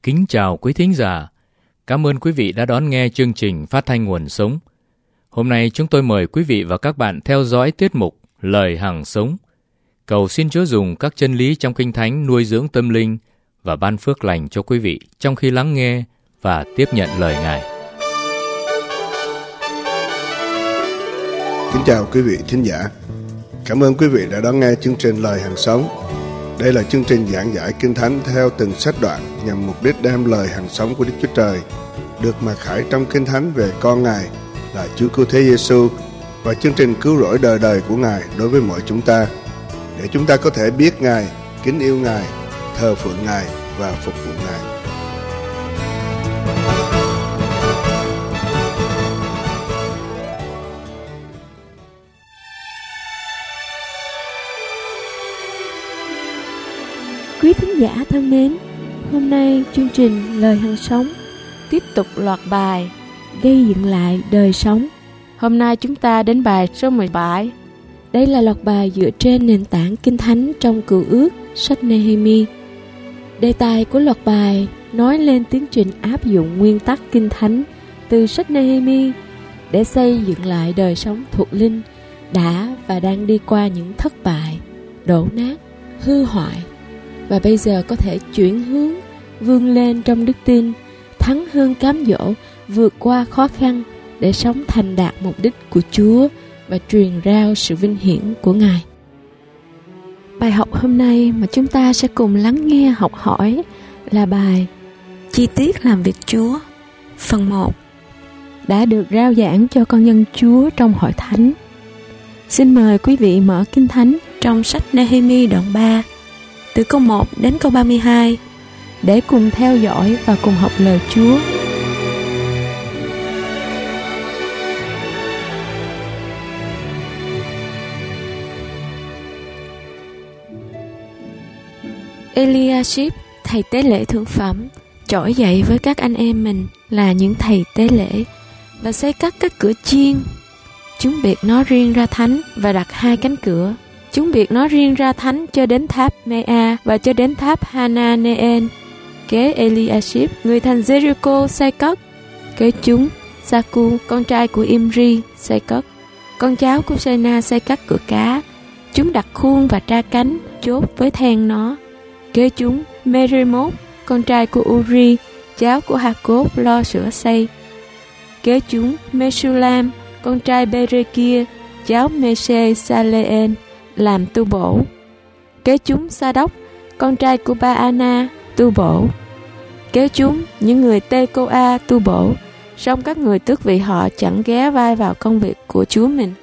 Kính chào quý thính giả. Cảm ơn quý vị đã đón nghe chương trình Phát thanh Nguồn Sống. Hôm nay chúng tôi mời quý vị và các bạn theo dõi tiết mục Lời Hằng Sống. Cầu xin Chúa dùng các chân lý trong Kinh Thánh nuôi dưỡng tâm linh và ban phước lành cho quý vị trong khi lắng nghe và tiếp nhận lời Ngài. Kính chào quý vị thính giả. Cảm ơn quý vị đã đón nghe chương trình Lời Hằng Sống. Đây là chương trình giảng giải Kinh Thánh theo từng sách đoạn nhằm mục đích đem lời hằng sống của Đức Chúa Trời được mặc khải trong Kinh Thánh về con Ngài là Chúa Cứu Thế Giêsu và chương trình cứu rỗi đời đời của Ngài đối với mọi chúng ta, để chúng ta có thể biết Ngài, kính yêu Ngài, thờ phượng Ngài và phục vụ Ngài. Quý thính giả thân mến, hôm nay chương trình Lời Hằng Sống tiếp tục loạt bài gây dựng lại đời sống. Hôm nay chúng ta đến bài số 17. Đây là loạt bài dựa trên nền tảng Kinh Thánh trong Cựu Ước, sách Nehemi. Đề tài của loạt bài nói lên tiến trình áp dụng nguyên tắc Kinh Thánh từ sách Nehemi để xây dựng lại đời sống thuộc linh đã và đang đi qua những thất bại, đổ nát, hư hoại, và bây giờ có thể chuyển hướng, vươn lên trong đức tin, thắng hơn cám dỗ, vượt qua khó khăn để sống thành đạt mục đích của Chúa và truyền rao sự vinh hiển của Ngài. Bài học hôm nay mà chúng ta sẽ cùng lắng nghe học hỏi là bài Chi tiết làm việc Chúa, phần 1, đã được rao giảng cho con dân Chúa trong hội thánh. Xin mời quý vị mở Kinh Thánh trong sách Nehemi đoạn 3, từ câu 1 đến câu 32, để cùng theo dõi và cùng học lời Chúa. Eliashib, thầy tế lễ thượng phẩm, trỗi dậy với các anh em mình là những thầy tế lễ và xây cất các cửa chiên. Chúng biệt nó riêng ra thánh và đặt 2 cánh cửa. Chúng biệt nó riêng ra thánh cho đến tháp Mea và cho đến tháp Hananeel. Kế Eliashib, người thành Jericho, xây cất. Kế chúng, Saku, con trai của Imri, xây cất. Con cháu của Sena xây cất cửa cá. Chúng đặt khuôn và tra cánh, chốt với then nó. Kế chúng, Merimot, con trai của Uri, cháu của Hakkos, lo sửa xây. Kế chúng, Meshulam, con trai Berekia, cháu Mese-Saleel, làm tu bổ. Kế chúng Sa-đốc, con trai của Ba-ana, tu bổ. Kế chúng những người Tê-cô-a tu bổ, song các người tước vị họ chẳng ghé vai vào công việc của Chúa mình.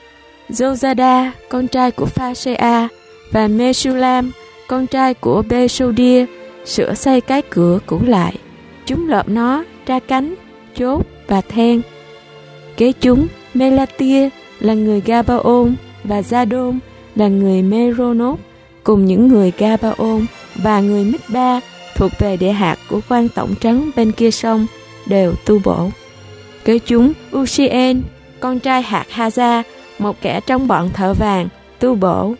Jozada, con trai của Pha-se-a, và Meshulam, con trai của Bê-sô-đia, sửa xây cái cửa cũ lại. Chúng lợp nó, tra cánh, chốt và then. Kế chúng Melatia là người Gabaon và Zadon là người Meronot, cùng những người Gabaon và người Mít-ba thuộc về địa hạt của quan tổng trấn bên kia sông đều tu bổ. Kế chúng Usien, con trai hạt Haza, một kẻ trong bọn thợ vàng, tu bổ.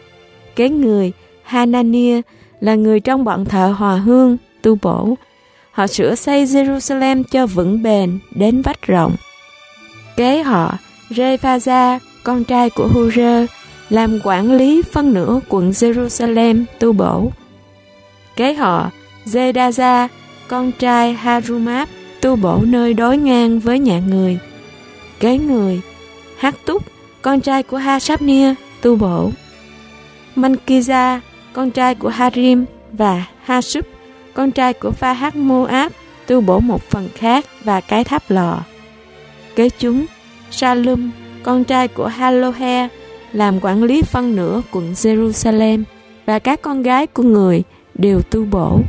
Kế người Hanania là người trong bọn thợ hòa hương, tu bổ. Họ sửa xây Jerusalem cho vững bền đến vách rộng. Kế họ Rephaza, con trai của Hurơ, làm quản lý phân nửa quận Jerusalem, tu bổ. Kế họ Zedaza, con trai Harumap, tu bổ nơi đối ngang với nhà người. Kế người Hattúc, con trai của Hasabnia, tu bổ. Mankiza, con trai của Harim, và Hasub, con trai của Pha-hắc-mô-áp, tu bổ một phần khác và cái tháp lò. Kế chúng Salum, con trai của Halohe, làm quản lý phân nửa quận Jerusalem, và các con gái của người đều tu bổ.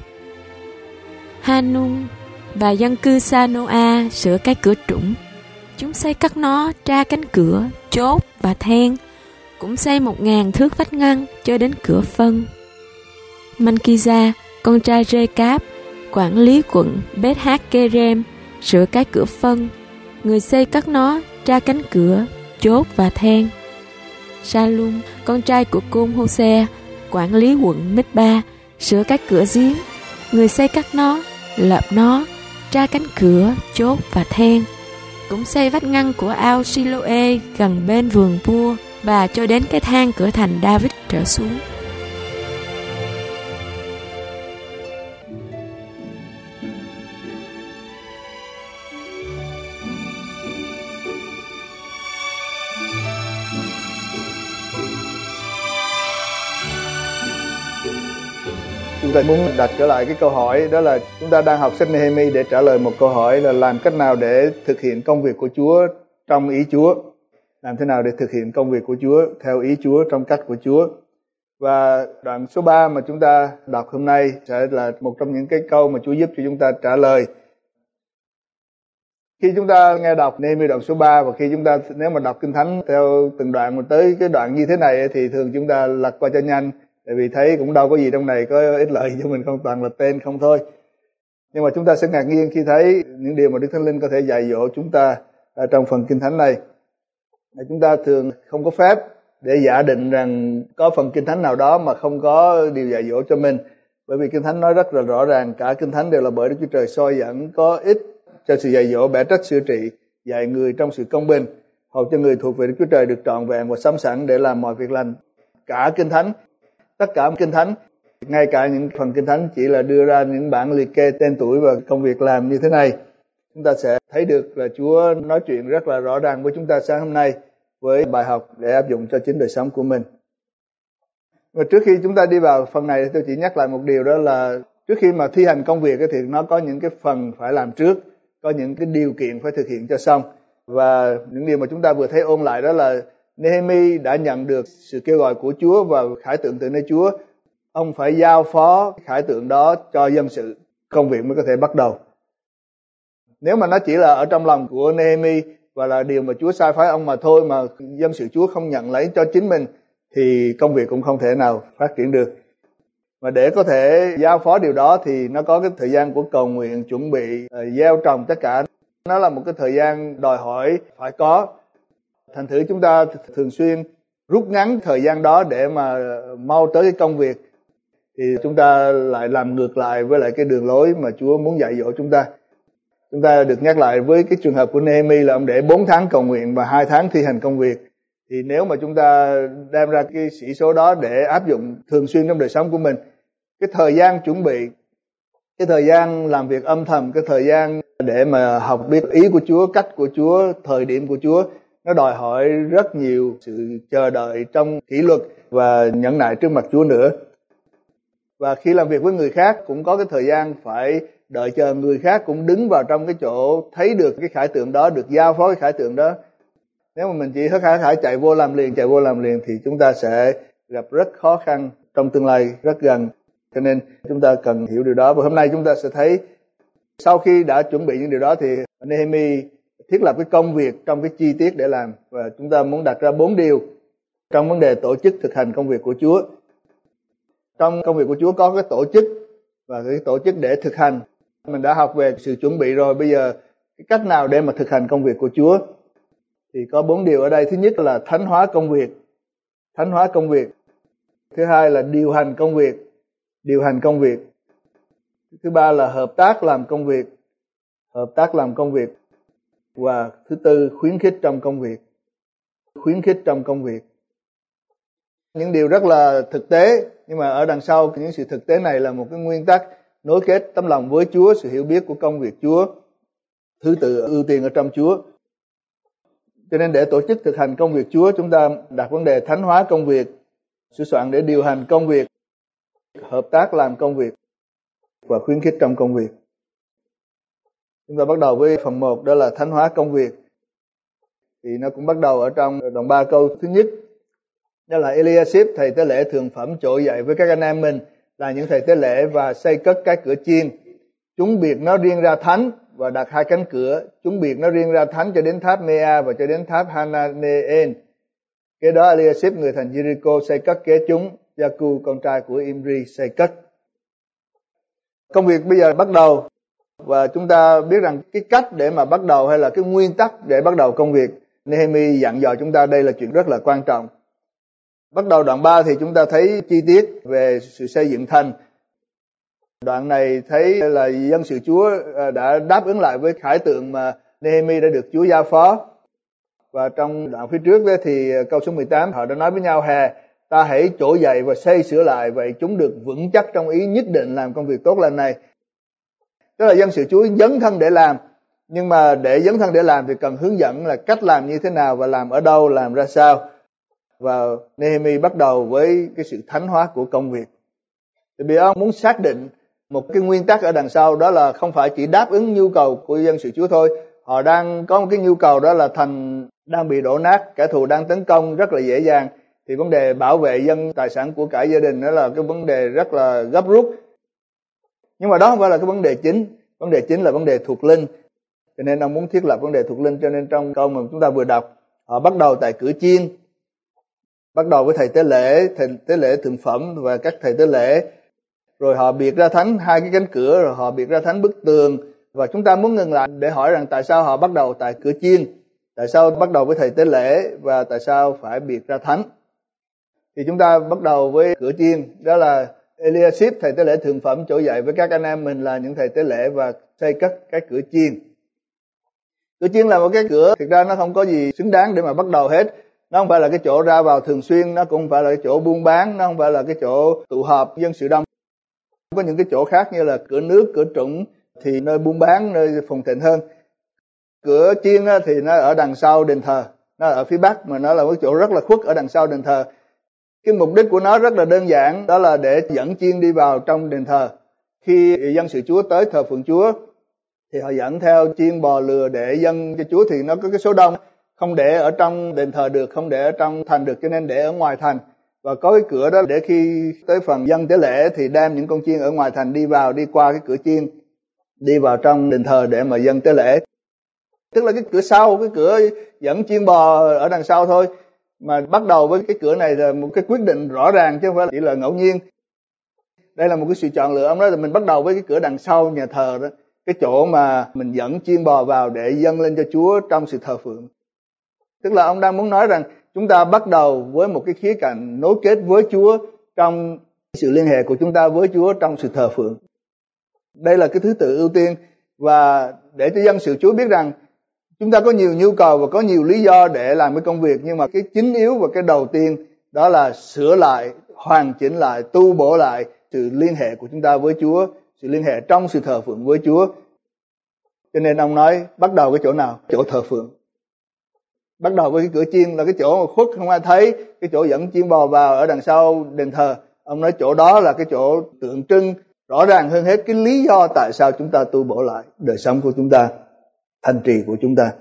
Hanun và dân cư Sanoa sửa cái cửa trũng. Chúng xây cất nó, tra cánh cửa, chốt và then, cũng xây 1000 thước vách ngăn cho đến cửa phân. Mankiza, con trai Rê-cáp, quản lý quận Beth-hát-kê-rem, sửa cái cửa phân. Người xây cất nó, tra cánh cửa, chốt và then. Salum, con trai của Côn Hô-se, quản lý quận Mít-ba, sửa các cửa giếng. Người xây cất nó, lợp nó, tra cánh cửa, chốt và then. Cũng xây vách ngăn của ao Siloe gần bên vườn vua và cho đến cái thang cửa thành David trở xuống. Chúng ta muốn đặt trở lại cái câu hỏi, đó là chúng ta đang học sách Nehemi để trả lời một câu hỏi là làm cách nào để thực hiện công việc của Chúa trong ý Chúa. Làm thế nào để thực hiện công việc của Chúa theo ý Chúa, trong cách của Chúa. Và đoạn số 3 mà chúng ta đọc hôm nay sẽ là một trong những cái câu mà Chúa giúp cho chúng ta trả lời. Khi chúng ta nghe đọc Nehemi đoạn số 3 và khi chúng ta nếu mà đọc Kinh Thánh theo từng đoạn mà tới cái đoạn như thế này thì thường chúng ta lật qua cho nhanh. Tại vì thấy cũng đâu có gì trong này có ích lợi cho mình, không toàn là tên không thôi. Nhưng mà chúng ta sẽ ngạc nhiên khi thấy những điều mà Đức Thánh Linh có thể dạy dỗ chúng ta ở trong phần Kinh Thánh này. Chúng ta thường không có phép để giả định rằng có phần Kinh Thánh nào đó mà không có điều dạy dỗ cho mình. Bởi vì Kinh Thánh nói rất là rõ ràng, cả Kinh Thánh đều là bởi Đức Chúa Trời soi dẫn, có ích cho sự dạy dỗ, bẻ trách, sửa trị, dạy người trong sự công bình, hầu cho người thuộc về Đức Chúa Trời được trọn vẹn và sắm sẵn để làm mọi việc lành. Cả Kinh Thánh, tất cả Kinh Thánh, ngay cả những phần Kinh Thánh chỉ là đưa ra những bản liệt kê tên tuổi và công việc làm như thế này. Chúng ta sẽ thấy được là Chúa nói chuyện rất là rõ ràng với chúng ta sáng hôm nay với bài học để áp dụng cho chính đời sống của mình. Và trước khi chúng ta đi vào phần này, tôi chỉ nhắc lại một điều, đó là trước khi mà thi hành công việc thì nó có những cái phần phải làm trước, có những cái điều kiện phải thực hiện cho xong. Và những điều mà chúng ta vừa thấy ôn lại đó là Nehemi đã nhận được sự kêu gọi của Chúa và khải tượng từ nơi Chúa. Ông phải giao phó khải tượng đó cho dân sự, công việc mới có thể bắt đầu. Nếu mà nó chỉ là ở trong lòng của Nehemi và là điều mà Chúa sai phái ông mà thôi, mà dân sự Chúa không nhận lấy cho chính mình, thì công việc cũng không thể nào phát triển được. Mà để có thể giao phó điều đó thì nó có cái thời gian của cầu nguyện, chuẩn bị, gieo trồng tất cả. Nó là một cái thời gian đòi hỏi phải có. Thành thử chúng ta thường xuyên rút ngắn thời gian đó để mà mau tới cái công việc, thì chúng ta lại làm ngược lại với lại cái đường lối mà Chúa muốn dạy dỗ chúng ta. Chúng ta được nhắc lại với cái trường hợp của Nehemi là ông để 4 tháng cầu nguyện và 2 tháng thi hành công việc. Thì nếu mà chúng ta đem ra cái sĩ số đó để áp dụng thường xuyên trong đời sống của mình, cái thời gian chuẩn bị, cái thời gian làm việc âm thầm, cái thời gian để mà học biết ý của Chúa, cách của Chúa, thời điểm của Chúa, nó đòi hỏi rất nhiều sự chờ đợi trong kỷ luật và nhẫn nại trước mặt Chúa nữa. Và khi làm việc với người khác cũng có cái thời gian phải đợi chờ người khác cũng đứng vào trong cái chỗ thấy được cái khải tượng đó, được giao phó cái khải tượng đó. Nếu mà mình chỉ hớt hải chạy vô làm liền thì chúng ta sẽ gặp rất khó khăn trong tương lai rất gần. Cho nên chúng ta cần hiểu điều đó. Và hôm nay chúng ta sẽ thấy sau khi đã chuẩn bị những điều đó thì Nehemi thiết lập cái công việc trong cái chi tiết để làm. Và chúng ta muốn đặt ra 4 điều trong vấn đề tổ chức thực hành công việc của Chúa. Trong công việc của Chúa có cái tổ chức và cái tổ chức để thực hành. Mình đã học về sự chuẩn bị rồi, bây giờ cái cách nào để mà thực hành công việc của Chúa thì có 4 điều ở đây. Thứ nhất là thánh hóa công việc. Thánh hóa công việc. Thứ hai là điều hành công việc. Điều hành công việc. Thứ ba là hợp tác làm công việc. Hợp tác làm công việc. Và thứ tư, khuyến khích trong công việc. Khuyến khích trong công việc. Những điều rất là thực tế, nhưng mà ở đằng sau những sự thực tế này là một cái nguyên tắc nối kết tấm lòng với Chúa, sự hiểu biết của công việc Chúa, thứ tự ưu tiên ở trong Chúa. Cho nên để tổ chức thực hành công việc Chúa, chúng ta đặt vấn đề thánh hóa công việc, sửa soạn để điều hành công việc, hợp tác làm công việc và khuyến khích trong công việc. Chúng ta bắt đầu với phần 1, đó là thánh hóa công việc. Thì nó cũng bắt đầu ở trong đoạn 3 câu thứ nhất. Đó là Eliashib, thầy tế lễ thượng phẩm, trỗi dậy với các anh em mình là những thầy tế lễ và xây cất cái cửa chiên. Chúng biệt nó riêng ra thánh và đặt 2 cánh cửa. Chúng biệt nó riêng ra thánh cho đến tháp Mea và cho đến tháp Hananeel. Kế đó Eliashib người thành Jericho xây cất kế chúng. Gia-cu con trai của Imri xây cất. Công việc bây giờ bắt đầu. Và chúng ta biết rằng cái cách để mà bắt đầu hay là cái nguyên tắc để bắt đầu công việc, Nehemi dặn dò chúng ta đây là chuyện rất là quan trọng. Bắt đầu đoạn 3 thì chúng ta thấy chi tiết về sự xây dựng thành. Đoạn này thấy là dân sự Chúa đã đáp ứng lại với khải tượng mà Nehemi đã được Chúa giao phó. Và trong đoạn phía trước đó thì câu số 18 họ đã nói với nhau: hè, ta hãy trỗi dậy và xây sửa lại, vậy chúng được vững chắc trong ý nhất định làm công việc tốt lành này. Tức là dân sự Chúa dấn thân để làm, nhưng mà để dấn thân để làm thì cần hướng dẫn là cách làm như thế nào và làm ở đâu, làm ra sao. Và Nehemi bắt đầu với cái sự thánh hóa của công việc. Thì vì ông muốn xác định một cái nguyên tắc ở đằng sau, đó là không phải chỉ đáp ứng nhu cầu của dân sự Chúa thôi. Họ đang có một cái nhu cầu, đó là thành đang bị đổ nát, kẻ thù đang tấn công rất là dễ dàng. Thì vấn đề bảo vệ dân tài sản của cả gia đình đó là cái vấn đề rất là gấp rút. Nhưng mà đó không phải là cái vấn đề chính. Vấn đề chính là vấn đề thuộc linh. Cho nên ông muốn thiết lập vấn đề thuộc linh. Cho nên trong câu mà chúng ta vừa đọc, họ bắt đầu tại cửa chiên, bắt đầu với thầy tế lễ thượng phẩm và các thầy tế lễ. Rồi họ biệt ra thánh hai cái cánh cửa, rồi họ biệt ra thánh bức tường. Và chúng ta muốn ngừng lại để hỏi rằng tại sao họ bắt đầu tại cửa chiên, tại sao bắt đầu với thầy tế lễ và tại sao phải biệt ra thánh. Thì chúng ta bắt đầu với cửa chiên, đó là Eliashib, thầy tế lễ thượng phẩm, trỗi dậy với các anh em mình là những thầy tế lễ và xây cất cái cửa chiên. Cửa chiên là một cái cửa, thực ra nó không có gì xứng đáng để mà bắt đầu hết. Nó không phải là cái chỗ ra vào thường xuyên, nó cũng không phải là cái chỗ buôn bán, nó không phải là cái chỗ tụ họp dân sự đông. Có những cái chỗ khác như là cửa nước, cửa trũng thì nơi buôn bán, nơi phồn thịnh hơn. Cửa chiên thì nó ở đằng sau đền thờ, nó ở phía bắc mà nó là một chỗ rất là khuất ở đằng sau đền thờ. Cái mục đích của nó rất là đơn giản, đó là để dẫn chiên đi vào trong đền thờ. Khi dân sự Chúa tới thờ phượng Chúa thì họ dẫn theo chiên bò lừa để dâng cho Chúa, thì nó có cái số đông, không để ở trong đền thờ được, không để ở trong thành được, cho nên để ở ngoài thành. Và có cái cửa đó để khi tới phần dâng tế lễ thì đem những con chiên ở ngoài thành đi vào, đi qua cái cửa chiên, đi vào trong đền thờ để mà dâng tế lễ. Tức là cái cửa sau, cái cửa dẫn chiên bò ở đằng sau thôi. Mà bắt đầu với cái cửa này là một cái quyết định rõ ràng chứ không phải chỉ là ngẫu nhiên. Đây là một cái sự chọn lựa. Ông nói là mình bắt đầu với cái cửa đằng sau nhà thờ đó, cái chỗ mà mình dẫn chiên bò vào để dâng lên cho Chúa trong sự thờ phượng. Tức là ông đang muốn nói rằng chúng ta bắt đầu với một cái khía cạnh nối kết với Chúa trong sự liên hệ của chúng ta với Chúa trong sự thờ phượng. Đây là cái thứ tự ưu tiên, và để cho dân sự Chúa biết rằng chúng ta có nhiều nhu cầu và có nhiều lý do để làm cái công việc, nhưng mà cái chính yếu và cái đầu tiên đó là sửa lại, hoàn chỉnh lại, tu bổ lại sự liên hệ của chúng ta với Chúa, sự liên hệ trong sự thờ phượng với Chúa. Cho nên ông nói bắt đầu cái chỗ nào? Chỗ thờ phượng. Bắt đầu với cái cửa chiên là cái chỗ mà khuất không ai thấy, cái chỗ dẫn chiên bò vào ở đằng sau đền thờ. Ông nói chỗ đó là cái chỗ tượng trưng rõ ràng hơn hết cái lý do tại sao chúng ta tu bổ lại đời sống của chúng ta, thành trì của chúng ta.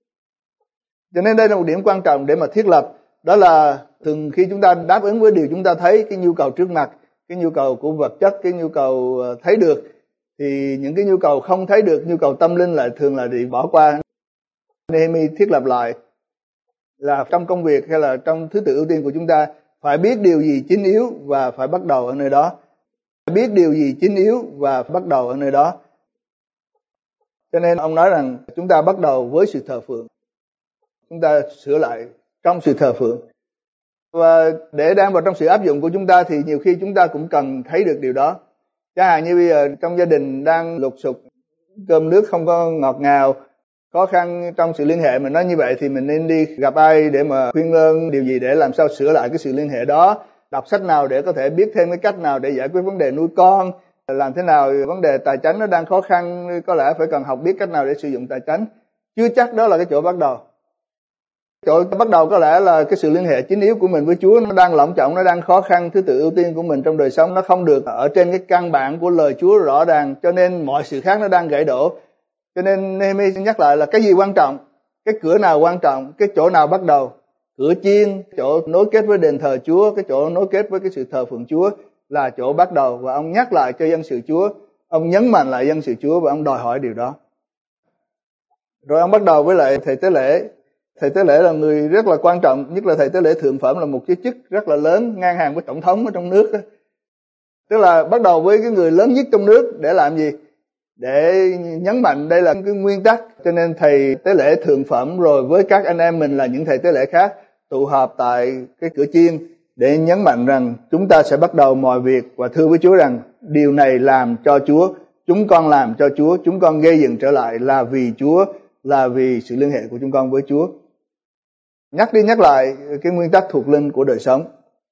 Cho nên đây là một điểm quan trọng để mà thiết lập, đó là thường khi chúng ta đáp ứng với điều chúng ta thấy, cái nhu cầu trước mặt, cái nhu cầu của vật chất, cái nhu cầu thấy được, thì những cái nhu cầu không thấy được, nhu cầu tâm linh lại thường là bị bỏ qua. Nehemi thiết lập lại là trong công việc hay là trong thứ tự ưu tiên của chúng ta phải biết điều gì chính yếu và phải bắt đầu ở nơi đó. Phải biết điều gì chính yếu và bắt đầu ở nơi đó. Cho nên ông nói rằng chúng ta bắt đầu với sự thờ phượng. Chúng ta sửa lại trong sự thờ phượng. Và để đem vào trong sự áp dụng của chúng ta thì nhiều khi chúng ta cũng cần thấy được điều đó. Chẳng hạn như bây giờ trong gia đình đang lục sục, cơm nước không có ngọt ngào, khó khăn trong sự liên hệ, mình nói như vậy thì mình nên đi gặp ai để mà khuyên lơn điều gì để làm sao sửa lại cái sự liên hệ đó, đọc sách nào để có thể biết thêm cái cách nào để giải quyết vấn đề nuôi con, làm thế nào vấn đề tài chánh nó đang khó khăn, có lẽ phải cần học biết cách nào để sử dụng tài chánh. Chưa chắc đó là cái chỗ bắt đầu. Chỗ bắt đầu có lẽ là cái sự liên hệ chính yếu của mình với Chúa nó đang lỏng trọng, nó đang khó khăn, thứ tự ưu tiên của mình trong đời sống nó không được ở trên cái căn bản của lời Chúa rõ ràng, cho nên mọi sự khác nó đang gãy đổ. Cho nên Nehemi nhắc lại là cái gì quan trọng, cái cửa nào quan trọng, cái chỗ nào bắt đầu. Cửa chiên, chỗ nối kết với đền thờ Chúa, cái chỗ nối kết với cái sự thờ phượng Chúa là chỗ bắt đầu. Và ông nhắc lại cho dân sự Chúa, ông nhấn mạnh lại dân sự Chúa và ông đòi hỏi điều đó. Rồi ông bắt đầu với lại thầy tế lễ. Thầy tế lễ là người rất là quan trọng, nhất là thầy tế lễ thượng phẩm là một cái chức rất là lớn, ngang hàng với tổng thống ở trong nước đó. Tức là bắt đầu với cái người lớn nhất trong nước để làm gì? Để nhấn mạnh đây là cái nguyên tắc. Cho nên thầy tế lễ thượng phẩm rồi với các anh em mình là những thầy tế lễ khác tụ họp tại cái cửa chiên để nhấn mạnh rằng chúng ta sẽ bắt đầu mọi việc và thưa với Chúa rằng điều này làm cho Chúa, chúng con làm cho Chúa, chúng con gây dựng trở lại là vì Chúa, là vì sự liên hệ của chúng con với Chúa. Nhắc đi nhắc lại cái nguyên tắc thuộc linh của đời sống.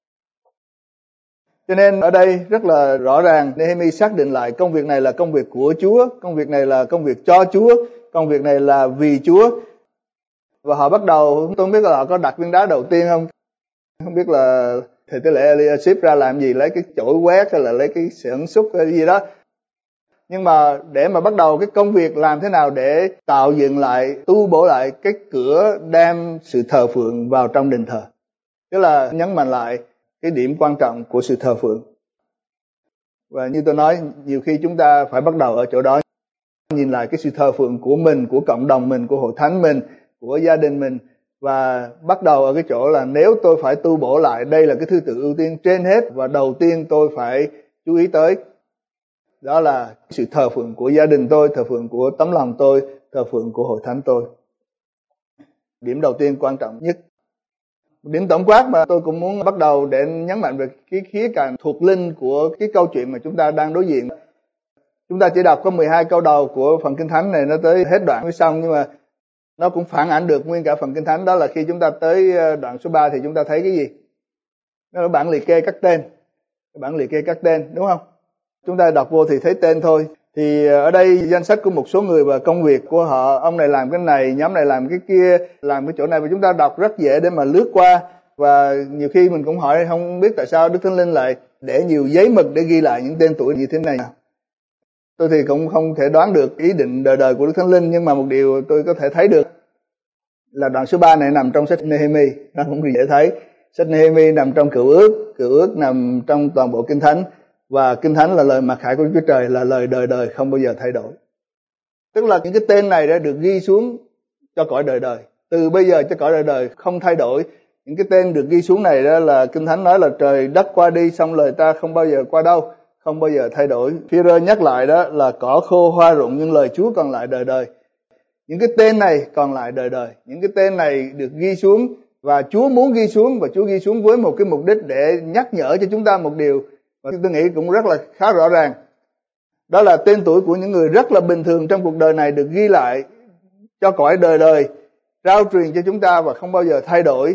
Cho nên ở đây rất là rõ ràng, Nehemi xác định lại công việc này là công việc của Chúa, công việc này là công việc cho Chúa, công việc này là vì Chúa. Và họ bắt đầu, tôi không biết là họ có đặt viên đá đầu tiên không? Không biết là thầy tế lễ Eliashib ra làm gì, lấy cái chổi quét hay là lấy cái xẻng xúc hay gì đó. Nhưng mà để mà bắt đầu cái công việc làm thế nào để tạo dựng lại, tu bổ lại cái cửa đem sự thờ phượng vào trong đền thờ. Tức là nhấn mạnh lại cái điểm quan trọng của sự thờ phượng. Và như tôi nói, nhiều khi chúng ta phải bắt đầu ở chỗ đó, nhìn lại cái sự thờ phượng của mình, của cộng đồng mình, của hội thánh mình, của gia đình mình. Và bắt đầu ở cái chỗ là nếu tôi phải tu bổ lại, đây là cái thứ tự ưu tiên trên hết và đầu tiên tôi phải chú ý tới. Đó là sự thờ phượng của gia đình tôi, thờ phượng của tấm lòng tôi, thờ phượng của hội thánh tôi. Điểm đầu tiên quan trọng nhất. Điểm tổng quát mà tôi cũng muốn bắt đầu để nhấn mạnh về cái khía cạnh thuộc linh của cái câu chuyện mà chúng ta đang đối diện. Chúng ta chỉ đọc có 12 câu đầu của phần Kinh Thánh này, nó tới hết đoạn mới xong, nhưng mà nó cũng phản ảnh được nguyên cả phần Kinh Thánh. Đó là khi chúng ta tới đoạn số 3 thì chúng ta thấy cái gì? Nó là bản liệt kê các tên. Bản liệt kê các tên, đúng không? Chúng ta đọc vô thì thấy tên thôi. Thì ở đây danh sách của một số người và công việc của họ, ông này làm cái này, nhóm này làm cái kia, làm cái chỗ này, và chúng ta đọc rất dễ để mà lướt qua. Và nhiều khi mình cũng hỏi không biết tại sao Đức Thánh Linh lại để nhiều giấy mực để ghi lại những tên tuổi như thế này. Tôi thì cũng không thể đoán được ý định đời đời của Đức Thánh Linh, nhưng mà một điều tôi có thể thấy được là đoạn số 3 này nằm trong sách Nehemi, nó cũng dễ thấy. Sách Nehemi nằm trong Cựu Ước nằm trong toàn bộ Kinh Thánh, và Kinh Thánh là lời mặc khải của Chúa Trời, là lời đời đời không bao giờ thay đổi. Tức là những cái tên này đã được ghi xuống cho cõi đời đời, từ bây giờ cho cõi đời đời không thay đổi. Những cái tên được ghi xuống này đó là Kinh Thánh nói là trời đất qua đi, xong lời ta không bao giờ qua đâu, không bao giờ thay đổi. Phi-rơ nhắc lại đó là cỏ khô hoa rụng nhưng lời Chúa còn lại đời đời. Những cái tên này còn lại đời đời. Những cái tên này được ghi xuống và Chúa muốn ghi xuống, và Chúa ghi xuống với một cái mục đích để nhắc nhở cho chúng ta một điều mà tôi nghĩ cũng rất là khá rõ ràng. Đó là tên tuổi của những người rất là bình thường trong cuộc đời này được ghi lại cho cõi đời đời, trao truyền cho chúng ta và không bao giờ thay đổi.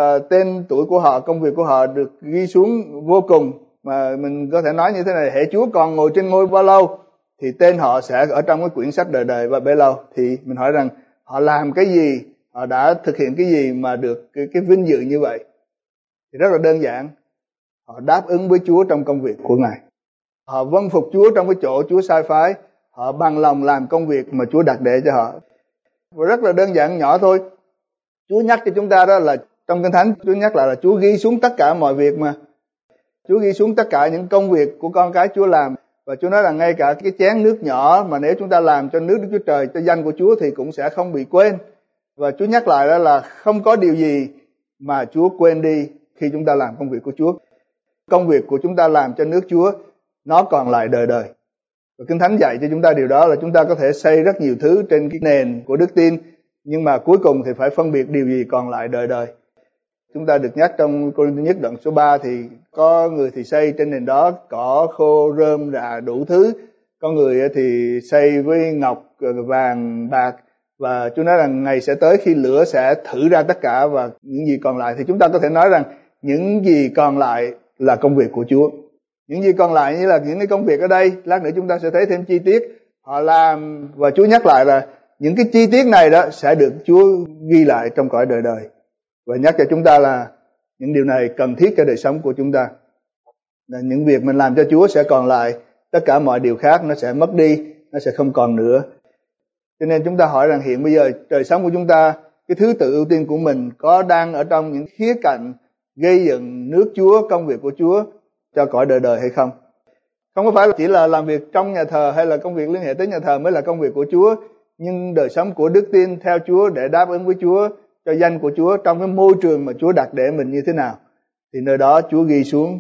Tên tuổi của họ, công việc của họ được ghi xuống vô cùng, mà mình có thể nói như thế này: hễ Chúa còn ngồi trên ngôi bao lâu thì tên họ sẽ ở trong cái quyển sách đời đời và bấy lâu. Thì mình hỏi rằng họ làm cái gì, họ đã thực hiện cái gì mà được cái vinh dự như vậy? Thì rất là đơn giản, họ đáp ứng với Chúa trong công việc của Ngài, họ vâng phục Chúa trong cái chỗ Chúa sai phái, họ bằng lòng làm công việc mà Chúa đặt để cho họ. Và rất là đơn giản nhỏ thôi. Chúa nhắc cho chúng ta đó là trong Kinh Thánh Chúa nhắc lại là Chúa ghi xuống tất cả mọi việc mà. Chúa ghi xuống tất cả những công việc của con cái Chúa làm. Và Chúa nói là ngay cả cái chén nước nhỏ mà nếu chúng ta làm cho nước Đức Chúa Trời, cho danh của Chúa thì cũng sẽ không bị quên. Và Chúa nhắc lại đó là không có điều gì mà Chúa quên đi khi chúng ta làm công việc của Chúa. Công việc của chúng ta làm cho nước Chúa nó còn lại đời đời. Và Kinh Thánh dạy cho chúng ta điều đó là chúng ta có thể xây rất nhiều thứ trên cái nền của đức tin, nhưng mà cuối cùng thì phải phân biệt điều gì còn lại đời đời. Chúng ta được nhắc trong Cô-rinh-tô nhất đoạn số 3 thì có người thì xây trên nền đó cỏ khô, rơm rạ đủ thứ. Có người thì xây với ngọc, vàng, bạc. Và Chúa nói rằng ngày sẽ tới khi lửa sẽ thử ra tất cả, và những gì còn lại thì chúng ta có thể nói rằng những gì còn lại là công việc của Chúa. Những gì còn lại như là những cái công việc ở đây, lát nữa chúng ta sẽ thấy thêm chi tiết họ làm, và Chúa nhắc lại là những cái chi tiết này đó sẽ được Chúa ghi lại trong cõi đời đời, và nhắc cho chúng ta là những điều này cần thiết cho đời sống của chúng ta. Là những việc mình làm cho Chúa sẽ còn lại, tất cả mọi điều khác nó sẽ mất đi, nó sẽ không còn nữa. Cho nên chúng ta hỏi rằng hiện bây giờ đời sống của chúng ta, cái thứ tự ưu tiên của mình có đang ở trong những khía cạnh gây dựng nước Chúa, công việc của Chúa cho cõi đời đời hay không? Không có phải chỉ là làm việc trong nhà thờ hay là công việc liên hệ tới nhà thờ mới là công việc của Chúa, nhưng đời sống của đức tin theo Chúa để đáp ứng với Chúa, cho danh của Chúa trong cái môi trường mà Chúa đặt để mình như thế nào, thì nơi đó Chúa ghi xuống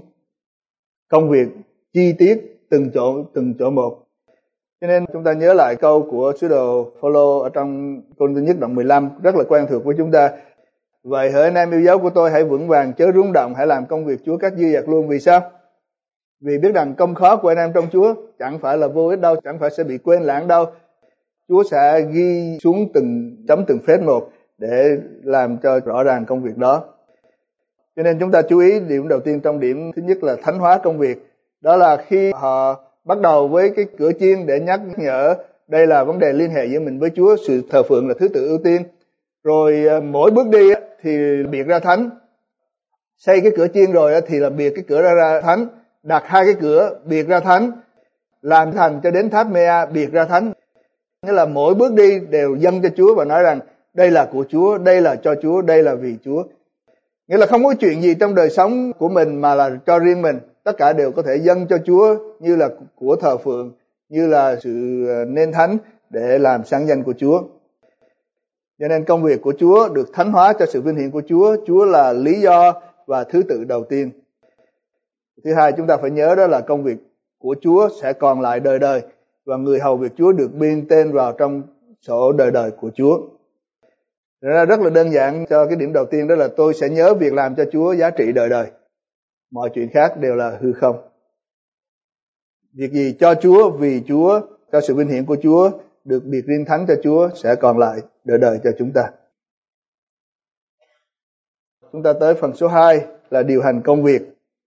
công việc chi tiết từng chỗ một. Cho nên chúng ta nhớ lại câu của sứ đồ Phôlô ở trong Cô-rinh-tô nhất đoạn 15 rất là quen thuộc với chúng ta. vậy hỡi anh em yêu dấu của tôi, hãy vững vàng chớ rung động, hãy làm công việc Chúa cách dư dật luôn. Vì sao? Vì biết rằng công khó của anh em trong Chúa chẳng phải là vô ích đâu, chẳng phải sẽ bị quên lãng đâu. Chúa sẽ ghi xuống từng chấm từng phết một để làm cho rõ ràng công việc đó. Cho nên chúng ta chú ý điểm đầu tiên trong điểm thứ nhất là thánh hóa công việc. Đó là khi họ bắt đầu với cái cửa chiên để nhắc nhở đây là vấn đề liên hệ giữa mình với Chúa, sự thờ phượng là thứ tự ưu tiên. Rồi mỗi bước đi thì biệt ra thánh. Xây cái cửa chiên rồi thì là biệt cái cửa ra thánh. Đặt 2 cái cửa biệt ra thánh. Làm thành cho đến tháp Mea biệt ra thánh. Nghĩa là mỗi bước đi đều dâng cho Chúa và nói rằng đây là của Chúa, đây là cho Chúa, đây là vì Chúa. Nghĩa là không có chuyện gì trong đời sống của mình mà là cho riêng mình. Tất cả đều có thể dâng cho Chúa như là của thờ phượng, như là sự nên thánh để làm sáng danh của Chúa. Cho nên công việc của Chúa được thánh hóa cho sự vinh hiển của Chúa. Chúa là lý do và thứ tự đầu tiên. Thứ hai, chúng ta phải nhớ đó là công việc của Chúa sẽ còn lại đời đời. Và người hầu việc Chúa được biên tên vào trong sổ đời đời của Chúa. Ra rất là đơn giản cho cái điểm đầu tiên, đó là tôi sẽ nhớ việc làm cho Chúa giá trị đời đời. Mọi chuyện khác đều là hư không. Việc gì cho Chúa, vì Chúa, cho sự vinh hiển của Chúa, được biệt riêng thánh cho Chúa sẽ còn lại đời đời cho chúng ta. Chúng ta tới phần số 2 là điều hành công việc.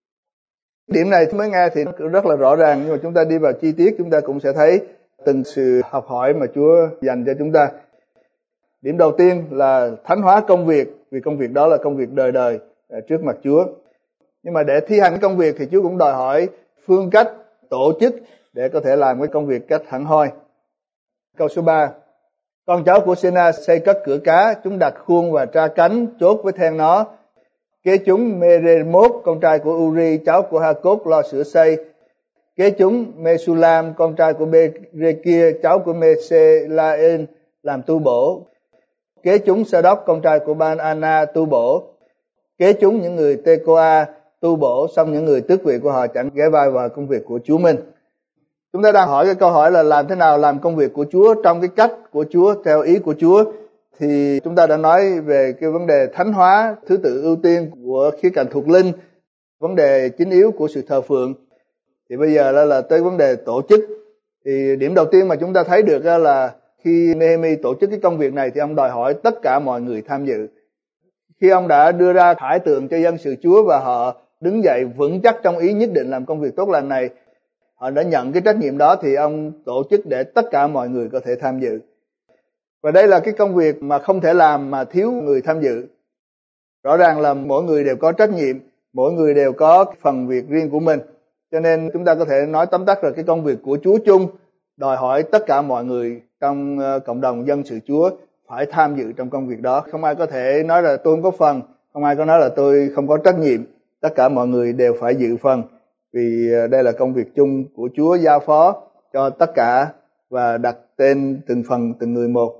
Điểm này mới nghe thì rất là rõ ràng, nhưng mà chúng ta đi vào chi tiết chúng ta cũng sẽ thấy từng sự học hỏi mà Chúa dành cho chúng ta. Điểm đầu tiên là thánh hóa công việc, vì công việc đó là công việc đời đời trước mặt Chúa. Nhưng mà để thi hành công việc thì Chúa cũng đòi hỏi phương cách, tổ chức để có thể làm cái công việc cách hẳn hoi. Câu số 3. Con cháu của Sena xây cất cửa cá, chúng đặt khuôn và tra cánh, chốt với then nó. Kế chúng Meremot, con trai của Uri, cháu của Hakot lo sửa xây. Kế chúng Mesulam, con trai của Berekia, cháu của Meselaen làm tu bổ. Kế chúng Sa-đốc, con trai của Ban-ana tu bổ. Kế chúng những người Tekoa tu bổ, xong những người tước vị của họ chẳng ghé vai vào công việc của Chúa mình. Chúng ta đang hỏi cái câu hỏi là làm thế nào làm công việc của Chúa trong cái cách của Chúa, theo ý của Chúa. Thì chúng ta đã nói về cái vấn đề thánh hóa, thứ tự ưu tiên của khía cạnh thuộc linh, vấn đề chính yếu của sự thờ phượng. Thì bây giờ là tới vấn đề tổ chức. Thì điểm đầu tiên mà chúng ta thấy được là khi Nehemi tổ chức cái công việc này thì ông đòi hỏi tất cả mọi người tham dự. Khi ông đã đưa ra khải tượng cho dân sự Chúa và họ đứng dậy vững chắc trong ý nhất định làm công việc tốt lành này, họ đã nhận cái trách nhiệm đó thì ông tổ chức để tất cả mọi người có thể tham dự. Và đây là cái công việc mà không thể làm mà thiếu người tham dự. Rõ ràng là mỗi người đều có trách nhiệm, mỗi người đều có phần việc riêng của mình. Cho nên chúng ta có thể nói tóm tắt là cái công việc của Chúa chung đòi hỏi tất cả mọi người trong cộng đồng dân sự Chúa phải tham dự trong công việc đó. Không ai có thể nói là tôi không có phần, không ai có nói là tôi không có trách nhiệm. Tất cả mọi người đều phải dự phần, vì đây là công việc chung của Chúa giao phó cho tất cả và đặt tên từng phần từng người một.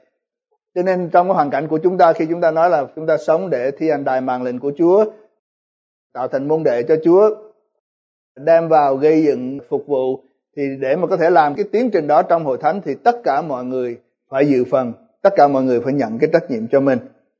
Cho nên trong cái hoàn cảnh của chúng ta, khi chúng ta nói là chúng ta sống để thi hành đài màn lệnh của Chúa, tạo thành môn đệ cho Chúa, đem vào gây dựng phục vụ, thì để mà có thể làm cái tiến trình đó trong hội thánh thì tất cả mọi người phải dự phần, tất cả mọi người phải nhận cái trách nhiệm cho mình.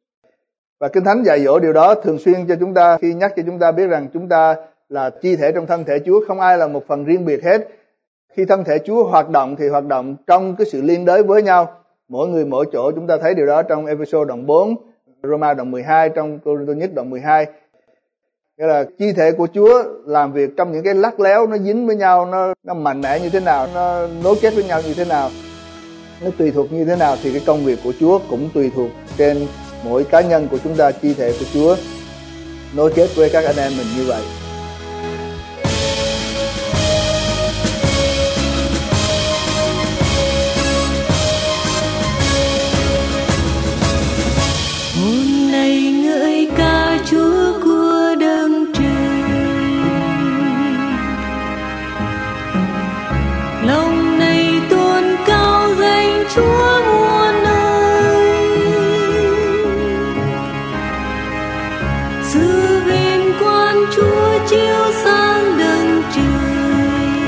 Và Kinh Thánh dạy dỗ điều đó thường xuyên cho chúng ta, khi nhắc cho chúng ta biết rằng chúng ta là chi thể trong thân thể Chúa, không ai là một phần riêng biệt hết. Khi thân thể Chúa hoạt động thì hoạt động trong cái sự liên đới với nhau, mỗi người mỗi chỗ. Chúng ta thấy điều đó trong Ê-phê-sô đoạn 4, Roma đoạn 12, trong Cô-rinh-tô nhất đoạn 12. Nghĩa là chi thể của Chúa làm việc trong những cái lắt léo, nó dính với nhau, nó mạnh mẽ như thế nào, nó nối kết với nhau như thế nào, nó tùy thuộc như thế nào, thì cái công việc của Chúa cũng tùy thuộc trên mỗi cá nhân của chúng ta, chi thể của Chúa nối kết với các anh em mình như vậy. Hôm nay ngợi ca Chúa của đấng trời, lòng này tôn cao danh Chúa muôn nơi. Sự vinh quang Chúa chiếu sáng đấng trời,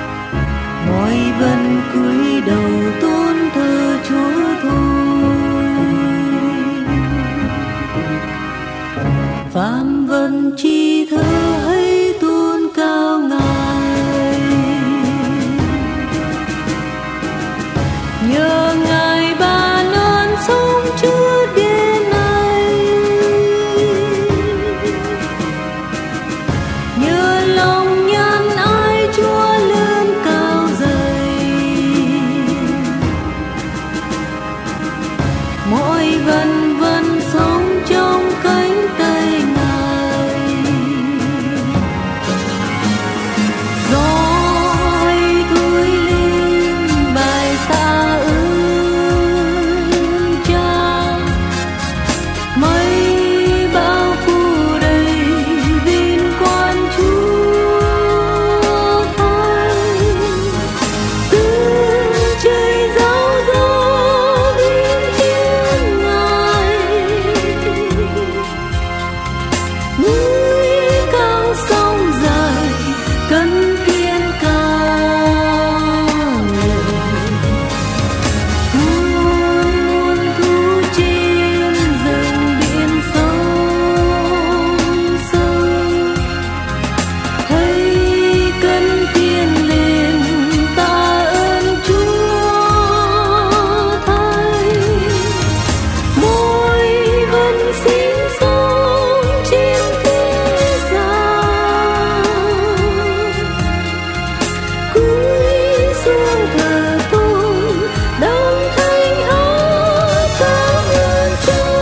mọi vần cúi đầu tôn thờ Chúa thôi. Phạm vân chi thơ hãy tôn cao Ngài, nhờ Ngài ban ơn sống Chúa đến nay, nhờ lòng nhân ái Chúa lớn cao dày, mỗi vần vần sống trong cánh tay Ngài. Gió hãy thổi lên bài tạ ơn Cha, mây bao phủ đầy vinh quang Chúa Thánh, tiếng trời rao rao vinh tiếng Ngài, núi cao sông dài cân kiên cao, muôn thu trên rừng biển sông sâu, hãy cân tiền lên tạ ơn Chúa Thánh, mỗi vẫn sinh sống trên thế gian, cúi xuống thờ tôn đồng thanh hát cảm ơn Chúa.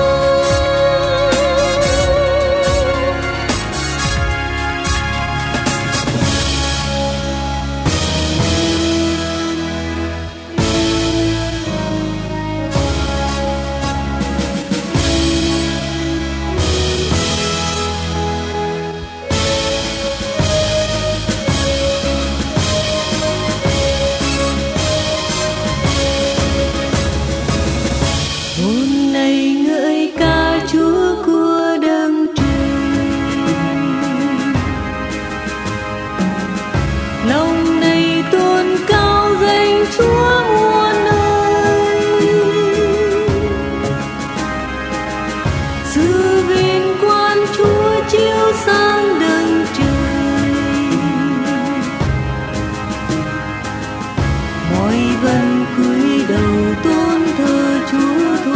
Hôm nay ngợi ca Chúa của đấng trời, lòng này tôn cao danh Chúa muôn nơi, sự vinh quang Chúa chiếu sáng đấng trời, mọi vần cúi đầu tôn thờ Chúa thôi.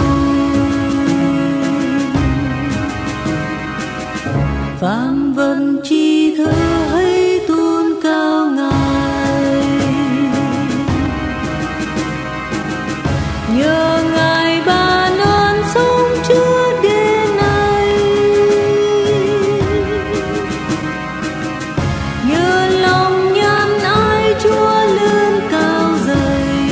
Phạm vân chi thơ hãy tôn cao Ngài, nhờ Ngài ban ơn sống Chúa đến nay, nhờ lòng nhân ái Chúa lớn cao dày,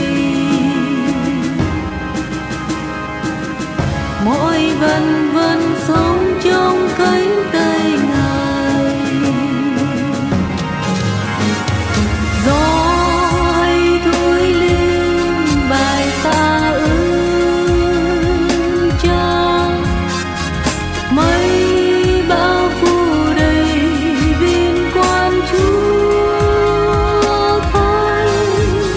mỗi vần vần sống trong cánh tay Ngài. Gió hãy thổi lên bài tạ ơn Cha, mây bao phủ đầy vinh quang Chúa Thánh,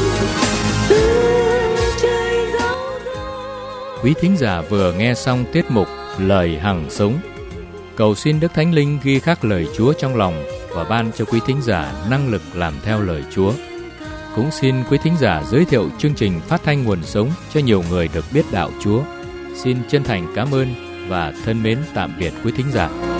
tiếng trời rao rao. Quý thính giả vừa nghe xong tiết mục Lời Hằng Sống. Cầu xin Đức Thánh Linh ghi khắc lời Chúa trong lòng và ban cho quý thính giả năng lực làm theo lời Chúa. Cũng xin quý thính giả giới thiệu chương trình phát thanh Nguồn Sống cho nhiều người được biết đạo Chúa. Xin chân thành cảm ơn và thân mến tạm biệt quý thính giả.